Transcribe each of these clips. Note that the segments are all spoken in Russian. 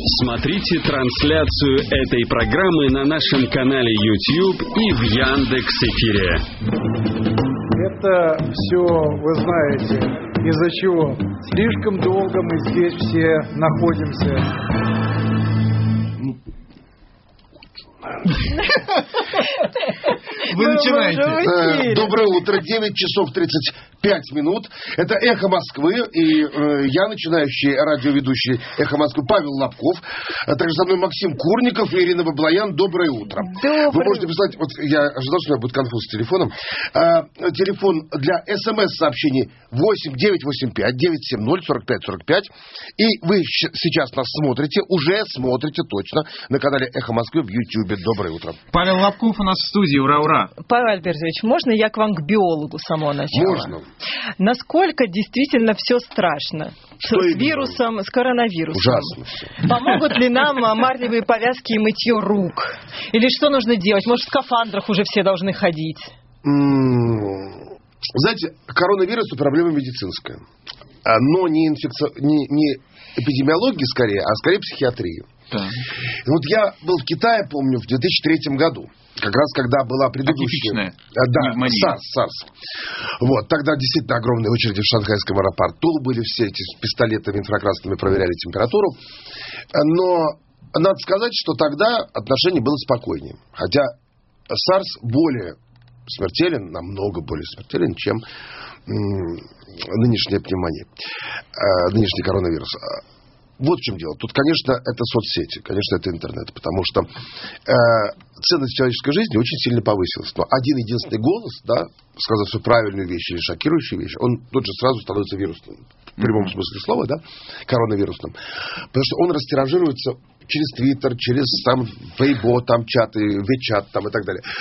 Смотрите трансляцию этой программы на нашем канале YouTube и в Яндекс.Эфире. Это все, вы знаете, из-за чего? Слишком долго мы здесь все находимся. Вы начинаете. Доброе утро, 9 часов 35 минут. Это «Эхо Москвы». И я, начинающий радиоведущий «Эхо Москвы» Павел Лобков. А также со мной Максим Курников и Ирина Баблоян. Доброе утро. Вы можете писать... Вот я ожидал, что у меня будет конфуз с телефоном. Телефон для СМС-сообщений 8-985-970-45-45. И вы сейчас нас смотрите, уже смотрите точно на канале «Эхо Москвы» в YouTube. Доброе утро. Павел Лобков у нас в студии. Ура-ура. Павел Альбертович, можно я к вам к биологу с самого начала? Можно. Насколько действительно все страшно? Что с вирусом, с коронавирусом? Ужасно все. Помогут ли нам марлевые повязки и мытье рук? Или что нужно делать? Может, в скафандрах уже все должны ходить? Знаете, коронавирус – это проблема медицинская. Но не эпидемиологии скорее, а скорее психиатрии. Да. Вот я был в Китае, помню, в 2003 году. Как раз когда была предыдущая... SARS. Вот, тогда действительно огромные очереди в шанхайском аэропорту были, все эти с пистолетами инфракрасными проверяли температуру. Но надо сказать, что тогда отношение было спокойнее. Хотя SARS более смертелен, намного более смертелен, чем нынешняя пневмония, нынешний коронавирус. Вот в чем дело. Тут, конечно, это соцсети, конечно, это интернет, потому что ценность человеческой жизни очень сильно повысилась. Но один единственный голос, да, сказав свою правильную вещь или шокирующую вещь, он тут же сразу становится вирусным. В прямом смысле слова, да, коронавирусным. Потому что он растиражируется через Твиттер, через там Weibo, там чаты, WeChat там и так далее.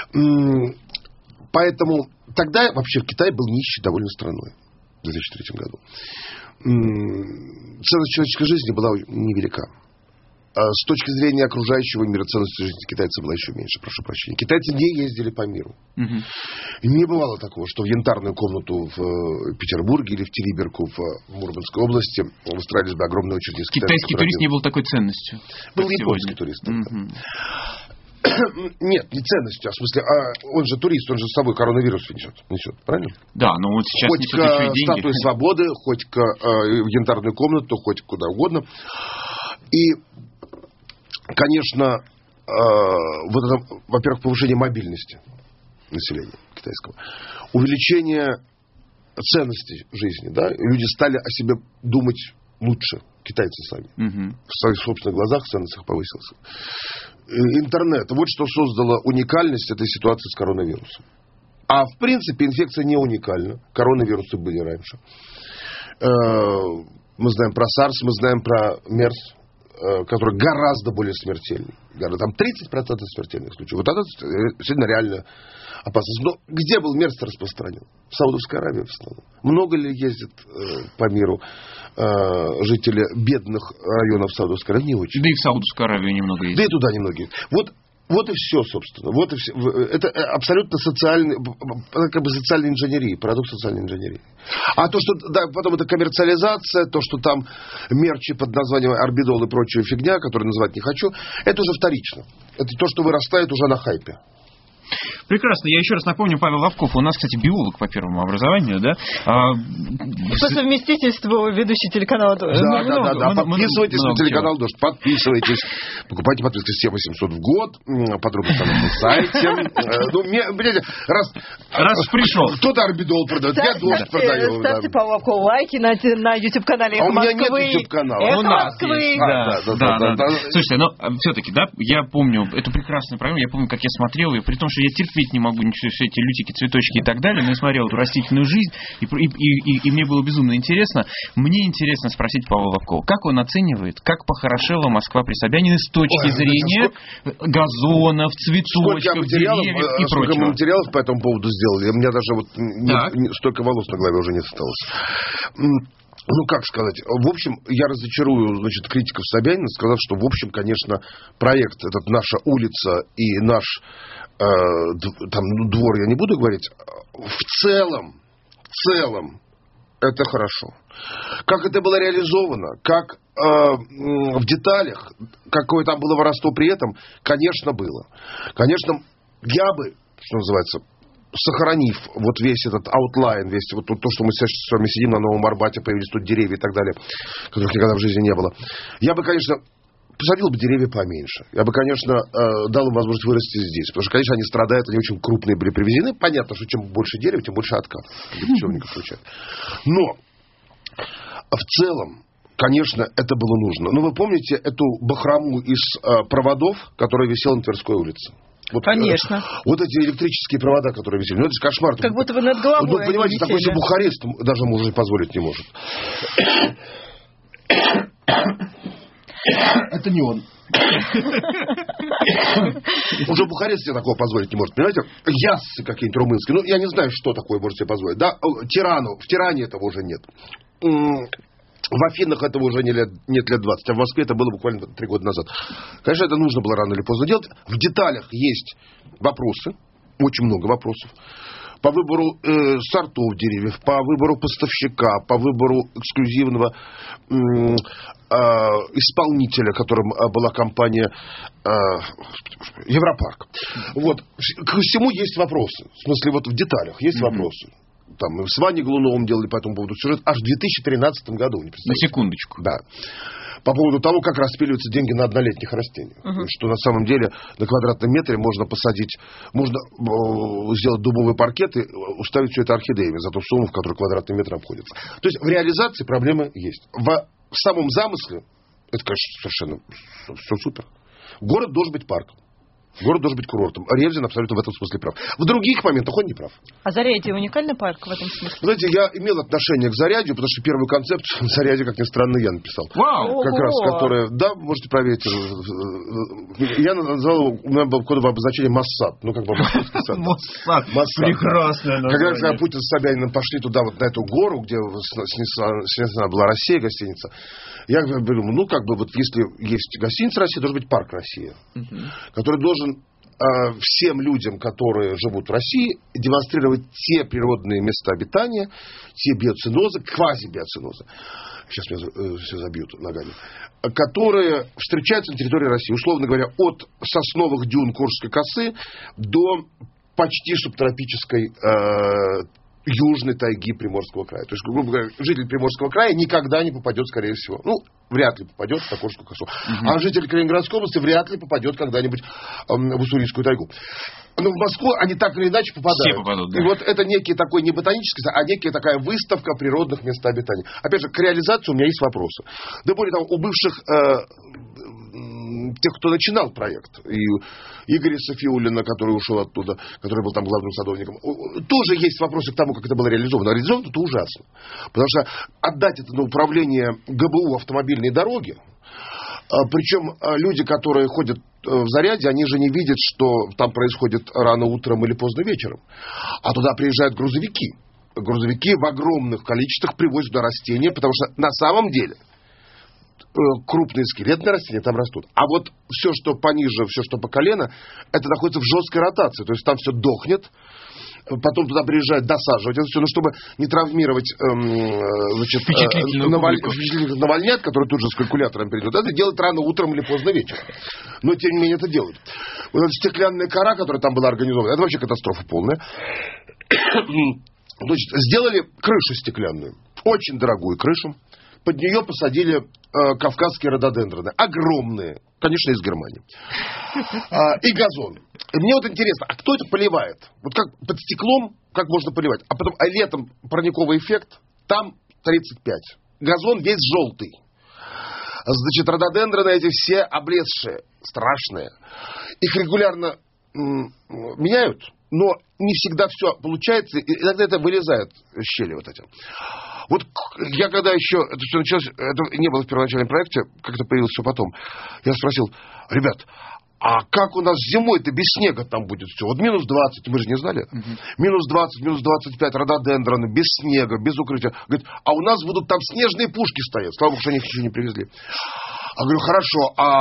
Поэтому тогда вообще Китай был нищей довольно страной в 2003 году. Ценность человеческой жизни была невелика. С точки зрения окружающего мира ценность жизни китайцев была еще меньше, прошу прощения. Китайцы не ездили по миру. Не бывало такого, что в янтарную комнату в Петербурге или в Териберку в Мурманской области выстраивались бы огромные очереди. Китайский турист не был такой ценностью. Был японский турист. Нет, не ценностью, а в смысле, он же турист, он же с собой коронавирус несет, правильно? Да, но вот сейчас хоть несет еще и деньги. Статуи свободы, хоть в янтарную комнату, хоть куда угодно. И, конечно, вот это, во-первых, повышение мобильности населения китайского, увеличение ценностей жизни, да, люди стали о себе думать лучше, китайцы сами. В своих собственных глазах ценность их повысилась. Интернет. Вот что создало уникальность этой ситуации с коронавирусом. А в принципе инфекция не уникальна. Коронавирусы были раньше. Мы знаем про SARS, мы знаем про MERS, который гораздо более смертельный. Там 30% смертельных случаев. Вот это действительно реально опасность. Но где был MERS распространен? В Саудовской Аравии в основном. Много ли ездит по миру жители бедных районов Саудовской Аравии? Не очень. Да и в Саудовскую Аравию немного ездит. Да и туда немного ездит. Вот и все, собственно. Вот и все. Это абсолютно социальная инженерия, продукт социальной инженерии. А то, что да, потом это коммерциализация, то, что там мерчи под названием Орбидол и прочая фигня, которую называть не хочу, это уже вторично. Это то, что вырастает уже на хайпе. Прекрасно. Я еще раз напомню, Павел Лобков. У нас, кстати, биолог по первому образованию, да? По совместительству ведущий телеканала «Дождь». Да. Подписывайтесь на телеканал «Дождь». Подписывайтесь. Покупайте подписку 7 800 в год. Подробности на сайте. Раз пришел. Кто-то Орбидол продает, я «Дождь» продаю. Ставьте Павлу Лобкову лайки на YouTube-канале «Эхо Москвы». А у меня нет YouTube-канала. «Эхо Москвы». Да. Слушайте, но все-таки, да, я помню эту прекрасную программу, я помню, как я смотрел ее, при том, что я терпеть не могу все эти лютики, цветочки и так далее, но я смотрел эту растительную жизнь, и мне было безумно интересно. Мне интересно спросить Павла Лобкова, как он оценивает, как похорошела Москва при Собянине с точки зрения газонов, цветочков, деревьев и прочего. Сколько материалов по этому поводу сделали, у меня даже столько волос на голове уже не осталось. Ну, как сказать, в общем, я разочарую, критиков Собянина, сказав, что, в общем, конечно, проект, этот «Наша улица» и наш двор, я не буду говорить, в целом это хорошо. Как это было реализовано, как в деталях, какое там было воровство при этом, конечно, было. Конечно, я бы, что называется, сохранив вот весь этот аутлайн, весь вот то, что мы сейчас с вами сидим на Новом Арбате, появились тут деревья и так далее, которых никогда в жизни не было, я бы, конечно, посадил бы деревья поменьше. Я бы, конечно, дал им возможность вырасти здесь. Потому что, конечно, они страдают, они очень крупные были привезены. Понятно, что чем больше дерева, тем больше откатов. Но в целом, конечно, это было нужно. Но вы помните эту бахрому из проводов, которая висела на Тверской улице? Вот, конечно. Вот эти электрические провода, которые висели. Ну, это же кошмар. Как будто бы над головой. Вот, понимаете, такой себе Бухарест даже мужу позволить не может. Это не он. Уже Бухарест себе такого позволить не может. Понимаете, яссы какие-нибудь румынские. Ну, я не знаю, что такое может себе позволить. Да, Тирану. В Тиране этого уже нет. В Афинах этого уже нет лет 20. А в Москве это было буквально 3 года назад. Конечно, это нужно было рано или поздно делать. В деталях есть вопросы. Очень много вопросов. По выбору сортов деревьев, по выбору поставщика, по выбору эксклюзивного исполнителя, которым была компания Европарк. Вот. К всему есть вопросы. В смысле, вот в деталях есть вопросы. Там, мы с Ваней Глуновым делали по этому поводу сюжет аж в 2013 году. На секундочку. Да. По поводу того, как распиливаются деньги на однолетних растениях. Что на самом деле на квадратном метре можно посадить, можно сделать дубовый паркет и уставить все это орхидеями за ту сумму, в которой квадратный метр обходится. То есть в реализации проблемы есть. В самом замысле это, конечно, совершенно все супер. Город должен быть парком. Город должен быть курортом. Ревзин абсолютно в этом смысле прав. В других моментах он не прав. А Зарядье уникальный парк в этом смысле? Знаете, я имел отношение к Зарядью, потому что первую концепцию Зарядье, как ни странно, я написал. Вау! Как раз, которая... Да, можете проверить. Я назвал, у меня было кодовое обозначение Моссад. Ну, как бы московский сад. Моссад. Прекрасное название. Когда Путин с Собяниным пошли туда, вот на эту гору, где снесена была Россия, гостиница, я говорю, ну, как бы, вот если есть гостиница России, должен быть парк Россия, который должен всем людям, которые живут в России, демонстрировать те природные места обитания, те биоценозы, квазибиоценозы, сейчас меня все забьют ногами, которые встречаются на территории России, условно говоря, от сосновых дюн Куршской косы до почти субтропической южной тайги Приморского края. То есть, грубо говоря, житель Приморского края никогда не попадет, скорее всего, ну, вряд ли попадет в Куршскую косу. А житель Калининградской области вряд ли попадет когда-нибудь в Уссурийскую тайгу. Но в Москву они так или иначе попадают. Все попадут, да. И вот это некий такой не ботанический, а некая такая выставка природных мест обитания. Опять же, к реализации у меня есть вопросы. Да более того, у бывших тех, кто начинал проект, и Игоря Софиуллина, который ушел оттуда, который был там главным садовником, тоже есть вопросы к тому, как это было реализовано. А реализовано это ужасно. Потому что отдать это на управление ГБУ автомобильной дороги, причем люди, которые ходят в Зарядье, они же не видят, что там происходит рано утром или поздно вечером. А туда приезжают грузовики. Грузовики в огромных количествах привозят туда растения, потому что на самом деле крупные скелетные растения там растут. А вот все, что пониже, все, что по колено, это находится в жесткой ротации. То есть там все дохнет. Потом туда приезжают досаживать это все, ну, чтобы не травмировать навальнят, которые тут же с калькулятором придут. Это делать рано утром или поздно вечером. Но, тем не менее, это делают. Вот эта стеклянная кора, которая там была организована, это вообще катастрофа полная. Значит, сделали крышу стеклянную. Очень дорогую крышу. Под нее посадили кавказские рододендроны. Огромные. Конечно, из Германии. И газон. И мне вот интересно, а кто это поливает? Вот как под стеклом, как можно поливать? А потом летом парниковый эффект, там 35. Газон весь желтый. Значит, рододендроны эти все облезшие, страшные. Их регулярно меняют, но не всегда все получается. И иногда это вылезает из щели вот эти. Вот я когда еще это все началось, это не было в первоначальном проекте, как-то появилось все потом, я спросил, ребят, а как у нас зимой-то без снега там будет все? Вот минус 20, мы же не знали. Минус 20, минус 25, рододендроны, без снега, без укрытия. Говорит, а у нас будут там снежные пушки стоять. Слава богу, что они их еще не привезли. А говорю, хорошо, а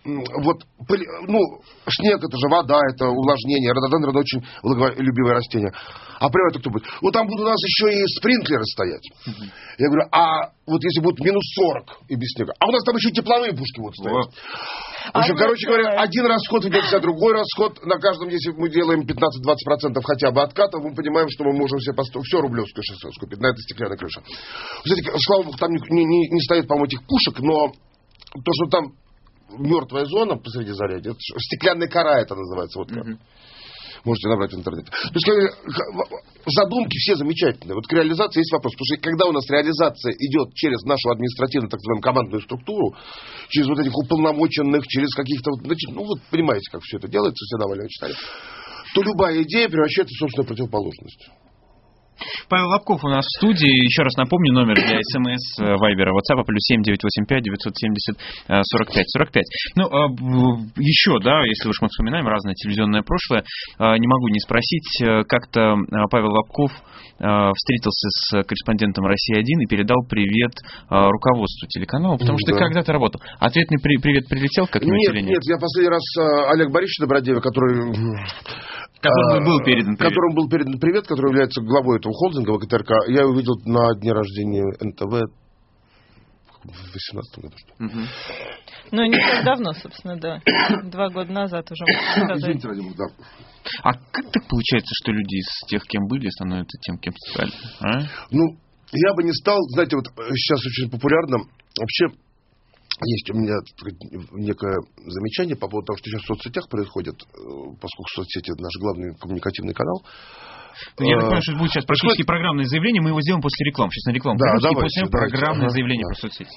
вот, снег это же вода, это увлажнение, рододендроны очень влаголюбивое растение. А привет, кто будет? Вот там будут у нас еще и спринклеры стоять. Я говорю, а вот если будет минус 40 и без снега, а у нас там еще и тепловые пушки будут стоять. В общем, короче говоря, один расход ведется, другой расход. На каждом, если мы делаем 15-20% хотя бы отката, мы понимаем, что мы можем себе все рублевское шоссе скупить на этой стеклянной крыше. Кстати, слава богу, там не стоит, по-моему, этих пушек, но то, что там мертвая зона посреди зарядья, стеклянная кора это называется. Вот как. Можете набрать в интернете. То есть задумки все замечательные. Вот к реализации есть вопрос. Потому что когда у нас реализация идет через нашу административную, так называемую, командную структуру, через вот этих уполномоченных, через каких-то... вот понимаете, как все это делается, все довольно читали, то любая идея превращается в собственную противоположность. Павел Лобков у нас в студии. Еще раз напомню, номер для СМС, Вайбера, WhatsApp, +7 985 970 45 45. Еще, да, если уж мы вспоминаем разное телевизионное прошлое, не могу не спросить, как-то Павел Лобков встретился с корреспондентом «Россия-1» и передал привет руководству телеканала, потому что когда-то работал. Ответный привет прилетел к этому или нет? Нет, я последний раз Олег Борисович Добродеев, которому был передан привет, который является главой этого холдинга ВКТРК, я увидел на дне рождения НТВ в 2018 году. Ну, не так давно, собственно, да. 2 года назад уже. Извините, ради бога, да. А как так получается, что люди из тех, кем были, становятся тем, кем стали? Я бы не стал, знаете, вот сейчас очень популярно, вообще есть у меня некое замечание по поводу того, что сейчас в соцсетях происходит, поскольку соцсети — наш главный коммуникативный канал. Я так понимаю, что будет сейчас практически программное заявление, мы его сделаем после рекламы. Сейчас на рекламу придем, и после этого программное заявление про соцсети.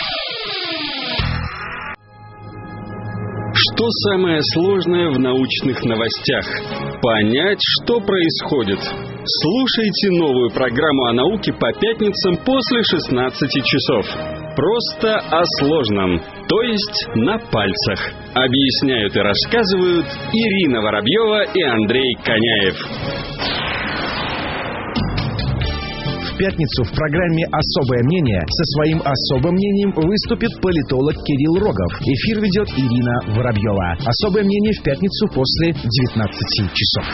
Что самое сложное в научных новостях? Понять, что происходит. Слушайте новую программу о науке по пятницам после 16 часов. Просто о сложном, то есть на пальцах. Объясняют и рассказывают Ирина Воробьева и Андрей Коняев. В пятницу в программе «Особое мнение» со своим особым мнением выступит политолог Кирилл Рогов. Эфир ведет Ирина Воробьева. «Особое мнение» в пятницу после 19 часов.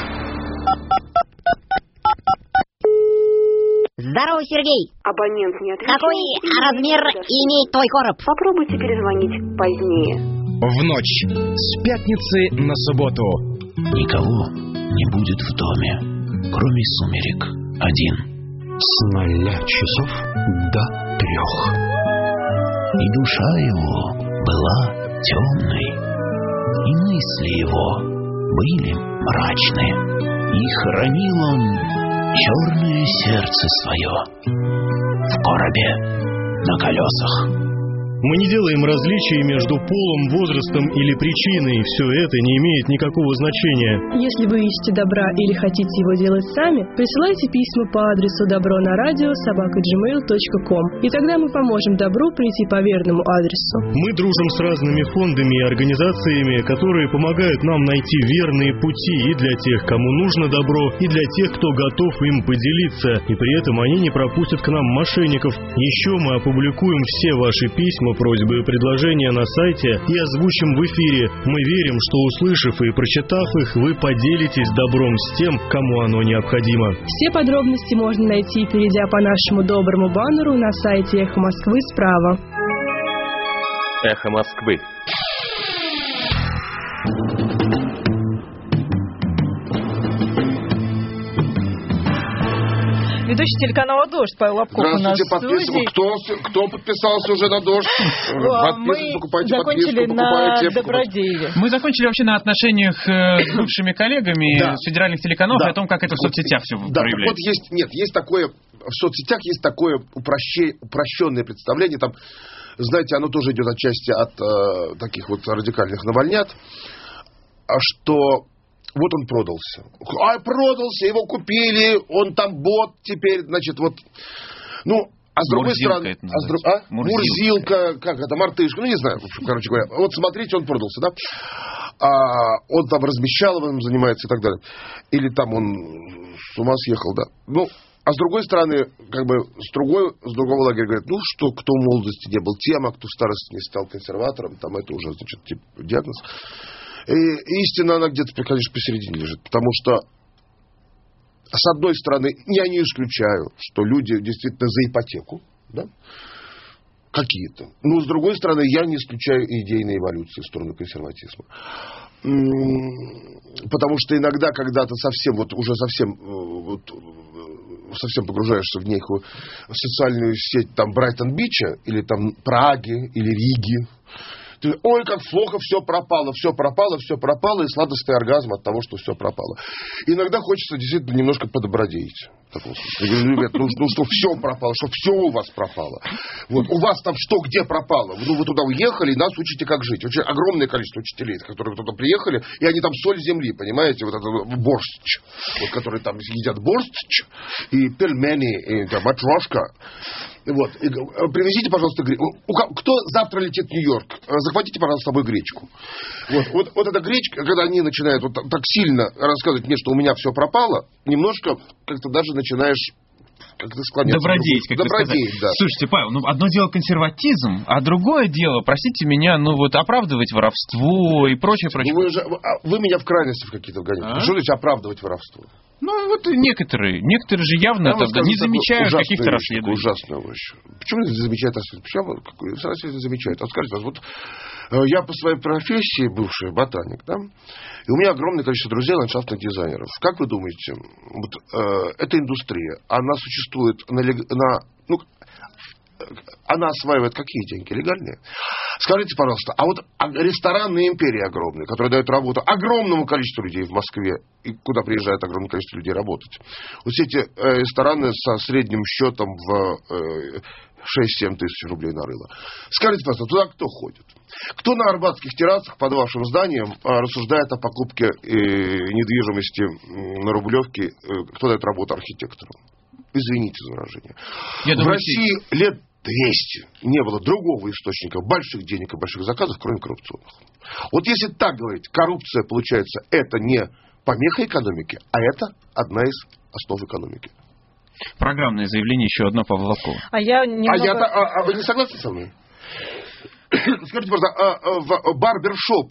Здорово, Сергей. Абонент не отвечает. Какой размер имеет твой короб? Попробуйте перезвонить позднее. В ночь с пятницы на субботу. Никого не будет в доме, кроме сумерек. Один. С 0 часов до 3. И душа его была темной, и мысли его были мрачные, и хранил он черное сердце свое в коробе на колесах. Мы не делаем различий между полом, возрастом или причиной. Все это не имеет никакого значения. Если вы ищете добра или хотите его делать сами, присылайте письма по адресу dobronaradио@gmail.com, и тогда мы поможем добру прийти по верному адресу. Мы дружим с разными фондами и организациями, которые помогают нам найти верные пути и для тех, кому нужно добро, и для тех, кто готов им поделиться, и при этом они не пропустят к нам мошенников. Еще мы опубликуем все ваши письма, просьбы и предложения на сайте и озвучим в эфире. Мы верим, что, услышав и прочитав их, вы поделитесь добром с тем, кому оно необходимо. Все подробности можно найти, перейдя по нашему доброму баннеру на сайте «Эхо Москвы» справа. «Эхо Москвы». Ведущий телеканала «Дождь» Павел Лобков у нас в студии. Кто подписался уже на «Дождь»? Мы закончили на Добродееве. Мы закончили вообще на отношениях с бывшими коллегами с федеральных телеканалов и о том, как это в соцсетях все проявляется. Есть такое, в соцсетях есть такое упрощенное представление, там, знаете, оно тоже идет отчасти от таких вот радикальных навальнят, что... Вот он продался. Продался, его купили, он там бот теперь, значит, вот. А с другой стороны... Мурзилка, как это, мартышка, не знаю, короче говоря. Вот смотрите, он продался, да? Он там размещаловым занимается и так далее. Или там он с ума съехал, да? А с другой стороны, как бы с другого лагеря говорят, ну что, кто в молодости не был тем, а кто в старости не стал консерватором, там это уже, значит, типа, диагноз. И истина, она где-то, конечно, посередине лежит. Потому что, с одной стороны, я не исключаю, что люди действительно за ипотеку, да, какие-то. Но, с другой стороны, я не исключаю идейной эволюции в сторону консерватизма. Потому что иногда, когда ты совсем погружаешься в некую социальную сеть там Брайтон-Бича, или там Праги, или Риги, ты, ой, как плохо, все пропало, и сладостный оргазм от того, что все пропало. Иногда хочется действительно немножко подобродеять. Ребят, ну что все пропало, что все у вас пропало. Вот, у вас там что, где пропало? Ну, вы туда уехали, и нас учите, как жить. Очень огромное количество учителей, которые туда приехали, и они там соль земли, понимаете, вот это борщ, вот, которые там едят борщ, и пельмени, и там, матрошка. Вот. И, привезите, пожалуйста, гречку. Кто завтра летит в Нью-Йорк? Захватите, пожалуйста, с собой гречку. Вот эта гречка, когда они начинают вот так сильно рассказывать мне, что у меня все пропало, немножко как-то даже начинаешь как-то склоняться. Добродеть, да. Слушайте, Павел, ну одно дело консерватизм, а другое дело, простите меня, ну вот оправдывать воровство и прочее. Вы меня в крайности в какие-то вгоняете. Что значит оправдывать воровство? Ну, вот некоторые же явно тогда не замечают каких-то расследований. Ужасная вещь. Почему не замечают расследование? Почему расследование замечают? Вот скажите, вот я по своей профессии бывший ботаник, да, и у меня огромное количество друзей ландшафтных дизайнеров. Как вы думаете, вот эта индустрия, она существует она осваивает какие деньги? Легальные? Скажите, пожалуйста, а вот ресторанные империи огромные, которые дают работу огромному количеству людей в Москве, и куда приезжает огромное количество людей работать. Вот все эти рестораны со средним счетом в 6-7 тысяч рублей на рыло. Скажите, пожалуйста, туда кто ходит? Кто на арбатских террасах под вашим зданием рассуждает о покупке недвижимости на Рублевке? Кто дает работу архитектору? Извините за выражение. В России лет 200 не было другого источника больших денег и больших заказов, кроме коррупционных. Вот если так говорить, коррупция, получается, это не помеха экономики, а это одна из основ экономики. Программное заявление еще одно Павла Волкова. Вы не согласны со мной? Скажите, пожалуйста, в барбершопы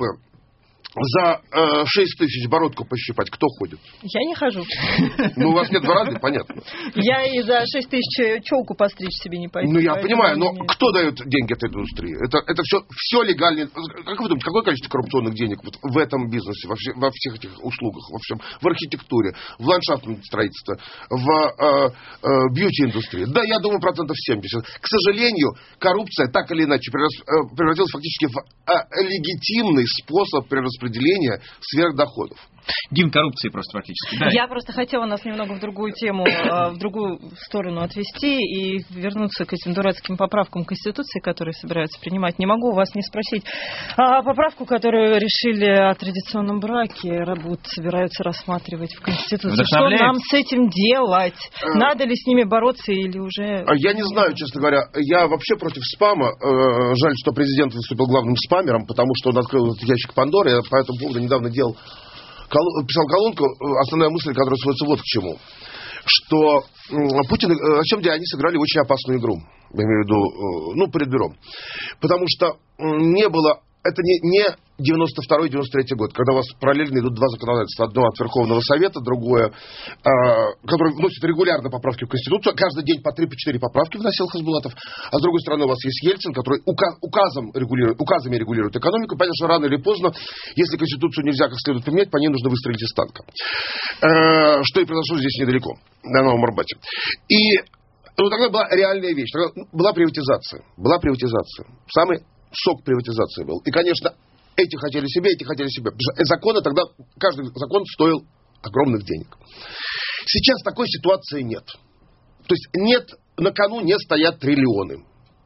за 6 тысяч бородку пощипать кто ходит? Я не хожу. Ну, у вас нет бороды, понятно. Я и за 6 тысяч челку постричь себе не пойду. Ну, я понимаю, но кто дает деньги этой индустрии? Это все легально. Как вы думаете, какое количество коррупционных денег вот в этом бизнесе, во всех этих услугах, во всем, в архитектуре, в ландшафтном строительстве, в бьюти-индустрии? Да, я думаю, 70%. К сожалению, коррупция так или иначе превратилась фактически в легитимный способ перераспределения сверхдоходов. Гимн коррупции просто практически. Да. Я просто хотела нас немного в другую тему, в другую сторону отвести и вернуться к этим дурацким поправкам Конституции, которые собираются принимать. Не могу вас не спросить. Поправку, которую решили о традиционном браке, собираются рассматривать в Конституции. Что нам с этим делать? Надо ли с ними бороться или уже... Я не знаю, честно говоря. Я вообще против спама. Жаль, что президент выступил главным спамером, потому что он открыл этот ящик Пандоры. Я по этому поводу недавно писал колонку, основная мысль, которая сводится вот к чему. Что Путин, на самом деле, они сыграли очень опасную игру. Я имею в виду, Политбюро. Потому что не было... Это не 92-93 год, когда у вас параллельно идут два законодательства. Одно от Верховного Совета, другое, которое вносит регулярно поправки в Конституцию. Каждый день по 3-4 поправки вносил Хасбулатов. А с другой стороны у вас есть Ельцин, который указами регулирует экономику. Понятно, что рано или поздно, если Конституцию нельзя как следует поменять, по ней нужно выстрелить из танка. Что и произошло здесь недалеко, на Новом Арбате. И тогда была реальная вещь. Тогда была приватизация. Самый сок приватизации был. И, конечно, эти хотели себе. Потому что законы тогда, каждый закон стоил огромных денег. Сейчас такой ситуации нет. То есть на кону не стоят триллионы.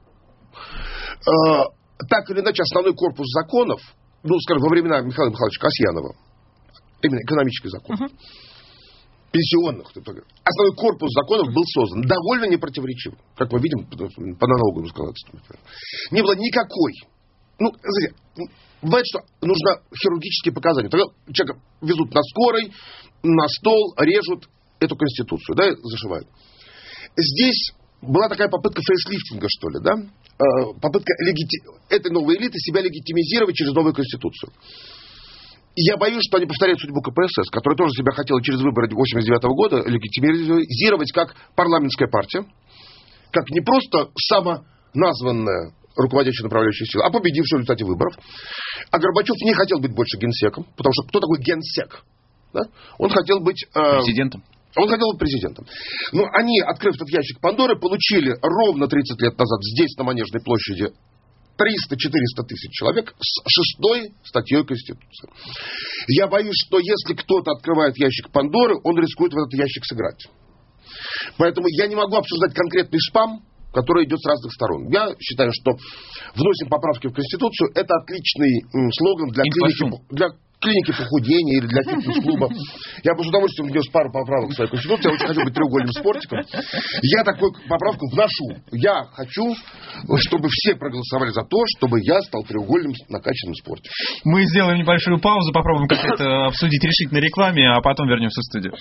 Так или иначе, основной корпус законов, скажем, во времена Михаила Михайловича Касьянова, именно экономический закон, пенсионных, основной корпус законов был создан довольно непротиворечиво, как мы видим по налоговому законодательству. Не было никакой. Знаете, бывает, что нужно хирургические показания. Тогда человека везут на скорой, на стол, режут эту Конституцию, да, зашивают. Здесь была такая попытка фейслифтинга, что ли, да? Попытка этой новой элиты себя легитимизировать через новую конституцию. И я боюсь, что они повторяют судьбу КПСС, которая тоже себя хотела через выборы 1989 года легитимизировать как парламентская партия, как не просто самоназванная руководящая направляющая сила, а победившая в результате выборов. А Горбачев не хотел быть больше генсеком, потому что кто такой генсек? Да? Он хотел быть... президентом. Он хотел быть президентом. Но они, открыв этот ящик Пандоры, получили ровно 30 лет назад здесь, на Манежной площади, 300-400 тысяч человек с 6 статьей Конституции. Я боюсь, что если кто-то открывает ящик Пандоры, он рискует в этот ящик сыграть. Поэтому я не могу обсуждать конкретный спам, который идет с разных сторон. Я считаю, что вносим поправки в Конституцию — это отличный слоган для клиники похудения или для фитнес-клуба. Я бы с удовольствием внес пару поправок в свою Конституцию. Я очень хочу быть треугольным спортиком. Я такую поправку вношу. Я хочу, чтобы все проголосовали за то, чтобы я стал треугольным накачанным спортиком. Мы сделаем небольшую паузу, попробуем как-то обсудить решительно рекламе, а потом вернемся в студию.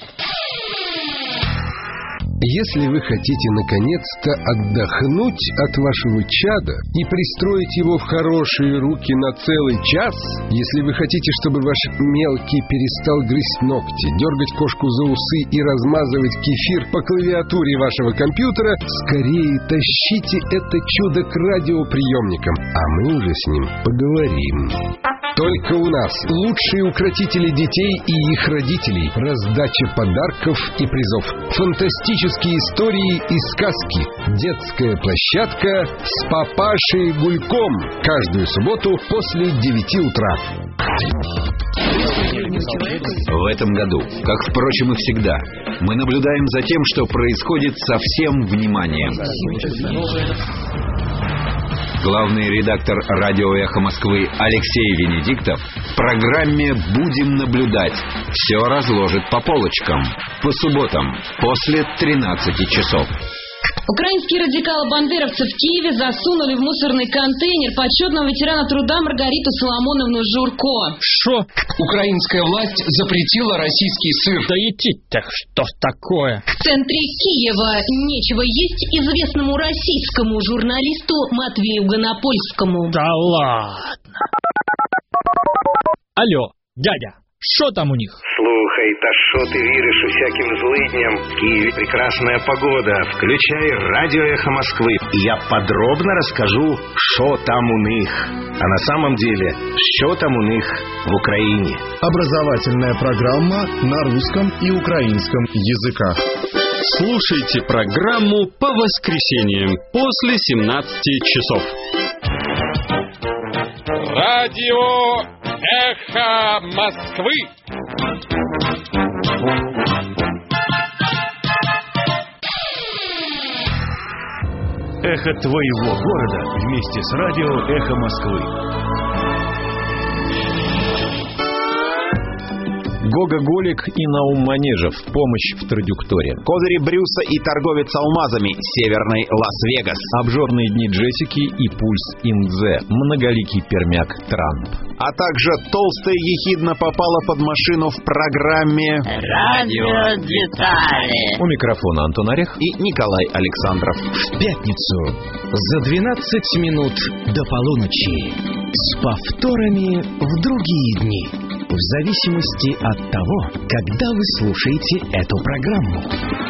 Если вы хотите наконец-то отдохнуть от вашего чада и пристроить его в хорошие руки на целый час, если вы хотите, чтобы ваш мелкий перестал грызть ногти, дергать кошку за усы и размазывать кефир по клавиатуре вашего компьютера, скорее тащите это чудо к радиоприемникам, а мы уже с ним поговорим. Только у нас лучшие укротители детей и их родителей, раздача подарков и призов, фантастические истории и сказки, детская площадка с папашей Гульком каждую субботу после 9 утра. В этом году, как, впрочем, и всегда, мы наблюдаем за тем, что происходит со всем вниманием. Главный редактор радио «Эхо Москвы» Алексей Венедиктов в программе «Будем наблюдать» все разложит по полочкам. По субботам после 13 часов. Украинские радикалы-бандеровцы в Киеве засунули в мусорный контейнер почетного ветерана труда Маргариту Соломоновну Журко. Шо? Украинская власть запретила российский сыр. Да идите-то, что такое? В центре Киева нечего есть известному российскому журналисту Матвею Гонопольскому. Да ладно. Алло, дядя, что там у них? Слухай, та що ти віриш усяким злидням? В Киеве прекрасная погода. Включай радио «Эхо Москвы». Я подробно расскажу, что там у них. А на самом деле, что там у них в Украине. Образовательная программа на русском и украинском языках. Слушайте программу по воскресеньям после 17 часов. Радио «Эхо Москвы». Эхо твоего города вместе с радио «Эхо Москвы». Гога Голик и Наум Манежев. Помощь в традюкторе. Козыри Брюса и торговец алмазами. Северный Лас-Вегас. Обжорные дни Джессики и пульс Индзе. Многоликий пермяк Трамп. А также толстая ехидна попала под машину в программе «Радио Детали». У микрофона Антон Орех и Николай Александров. В пятницу за 12 минут до полуночи. С повторами в другие дни. В зависимости от того, когда вы слушаете эту программу.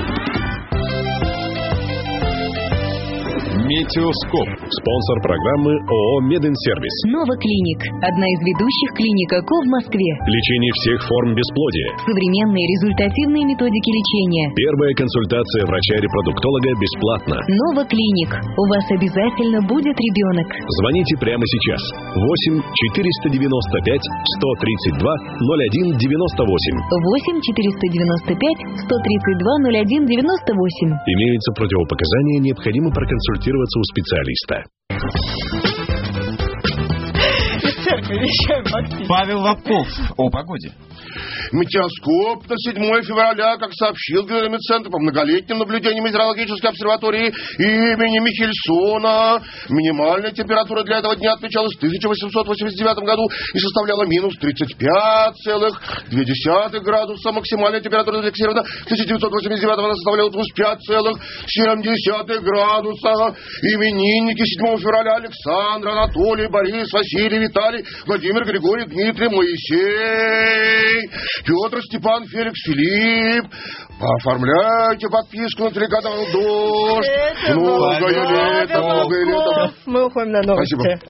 Метеоскоп. Спонсор программы ООО «Мединсервис». Новоклиник. Одна из ведущих клиник ЭКО в Москве. Лечение всех форм бесплодия. Современные результативные методики лечения. Первая консультация врача-репродуктолога бесплатно. Новоклиник. У вас обязательно будет ребенок. Звоните прямо сейчас. 8 495 132 01 98. 8 495 132 01 98. Имеются противопоказания, необходимо проконсультироваться у специалиста. церкви вещаем подписывать. Павел Лобков о погоде. Метеоскоп на 7 февраля, как сообщил Гидромедцентр, по многолетним наблюдениям Метеорологической обсерватории имени Михельсона, минимальная температура для этого дня отмечалась в 1889 году и составляла минус 35,2 градуса. Максимальная температура зафиксирована в 1989 она составляла плюс 5,7 градуса. Именинники 7 февраля: Александр, Анатолий, Борис, Василий, Виталий, Владимир, Григорий, Дмитрий, Моисей, Петр, Степан, Феликс, Филипп. Оформляйте подписку на телеканал «Дождь». Многое лето. Мы уходим на новости. Спасибо.